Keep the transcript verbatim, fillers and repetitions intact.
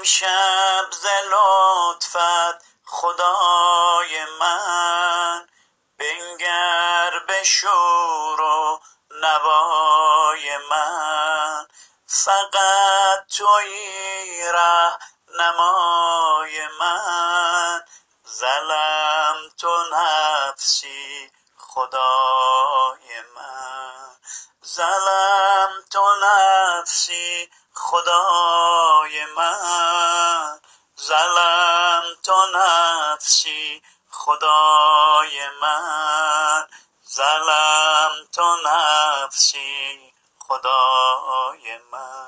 امشب ز لطفت خدای من، بنگر به شور و نوای من. فقط تویی رهنمای من، ظلمت نفسی خدای من. ظلمت نفسی خدای من، ظلمت نفسی خدای من، ظلمت نفسی خدای من.